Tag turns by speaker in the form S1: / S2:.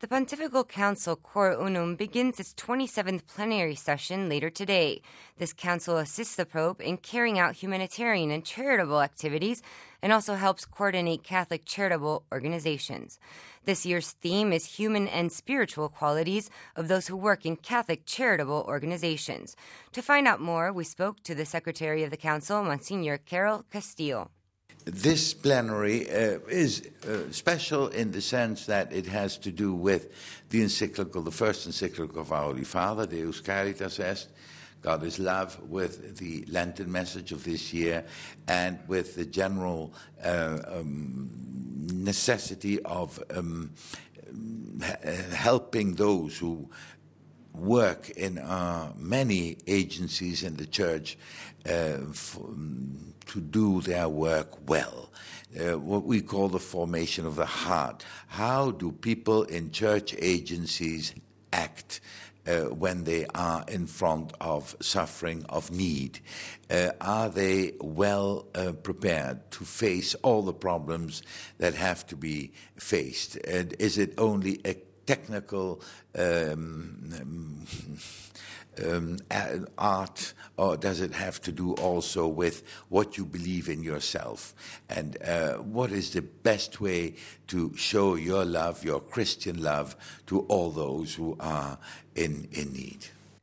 S1: The Pontifical Council Cor Unum begins its 27th plenary session later today. This council assists the Pope in carrying out humanitarian and charitable activities and also helps coordinate Catholic charitable organizations. This year's theme is human and spiritual qualities of those who work in Catholic charitable organizations. To find out more, we spoke to the Secretary of the Council, Monsignor Carol Castillo.
S2: This plenary is special in the sense that it has to do with the encyclical, the first encyclical of our Holy Father, Deus Caritas Est, God is Love, with the Lenten message of this year and with the general necessity of helping those who work in many agencies in the Church to do their work well. What we call the formation of the heart. How do people in church agencies act when they are in front of suffering, of need? Are they well prepared to face all the problems that have to be faced? And is it only a technical art, or does it have to do also with what you believe in yourself? And what is the best way to show your love, your Christian love, to all those who are in need?